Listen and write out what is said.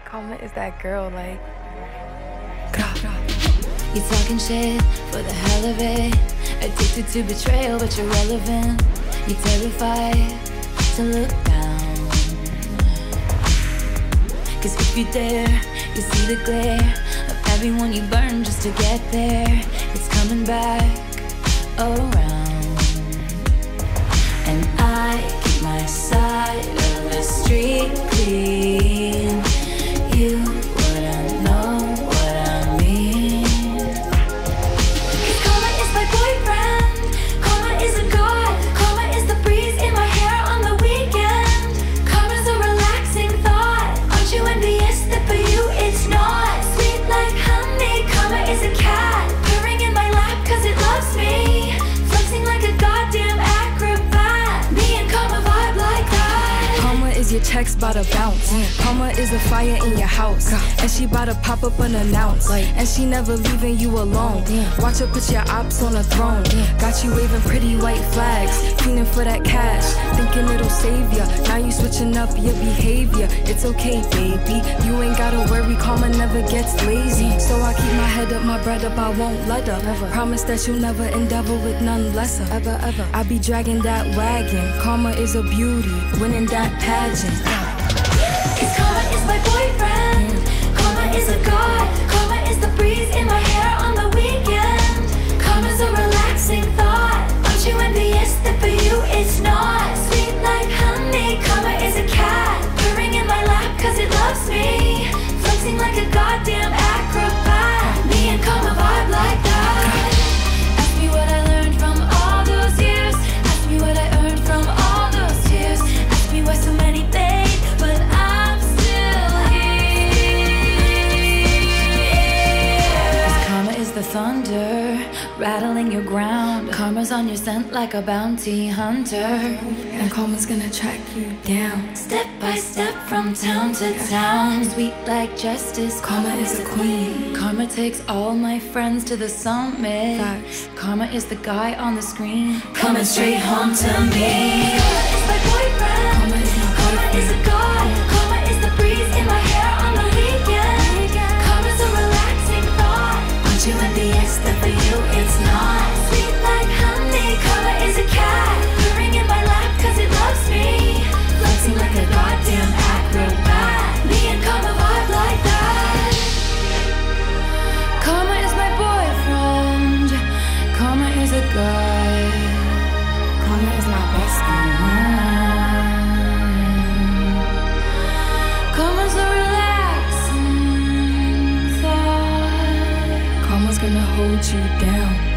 Karma is that girl, like. You talking shit for the hell of it. Addicted to betrayal, but you're relevant. You're terrified to look down. Cause if you dare, you see the glare of everyone you burn just to get there. It's coming back around. And I keep my side of the street clean. You wouldn't know what I mean. Cause karma is my boyfriend. Karma is a god. Karma is the breeze in my hair on the weekend. Karma's a relaxing thought. Aren't you envious that for you it's not? Sweet like honey. Karma is a cat purring in my lap cause it loves me. Flexing like a goddamn acrobat. Me and karma vibe like that. Karma is your checks bout to bounce. Karma is a fire in your house, and she bout to pop up unannounced. And she never leaving you alone. Watch her put your ops on a throne. Got you waving pretty white flags, fiending for that cash, thinking it'll save ya. Now you switching up your behavior. It's okay, baby. You ain't gotta worry. Karma never gets lazy. So I keep my head up, my bread up. I won't let her. Never. Promise that you'll never endeavor with none lesser. Ever, ever. I be dragging that wagon. Karma is a beauty, winning that pageant. Cause karma is my boyfriend. Karma is a god. Karma is the breeze in my hair on the weekend. Karma's a relaxing thought. Aren't you envious that for you it's not? Sweet like honey. Karma is a cat purring in my lap cause it loves me. Flexing like a goddamn acrobat. Me and karma vibe like that. Ask me what I learned from all those years. Ask me what I earned from all those tears. Ask me why so many fade, but I'm still here. Cause karma is the thunder rattling your ground. Karma's on your scent like a bounty hunter. And karma's gonna track you down. Step by step from town to town. Sweet like justice. Karma is a queen. Karma takes all my friends to the summit. Facts. Karma is the guy on the screen coming straight home to me. Karma is my boyfriend. Karma is my Karma is a god. Karma is the breeze in my hair on the weekend. Karma's a relaxing thought. Aren't you envious that for you it's not? Sweet like honey. Karma is a cat purring in my lap cause it loves me. Flexing like a goddamn acrobat. Me and karma vibe like that. Karma is my boyfriend. Karma is a guy. Karma is my best friend. Karma's a relaxing thought. Karma's gonna hold you down.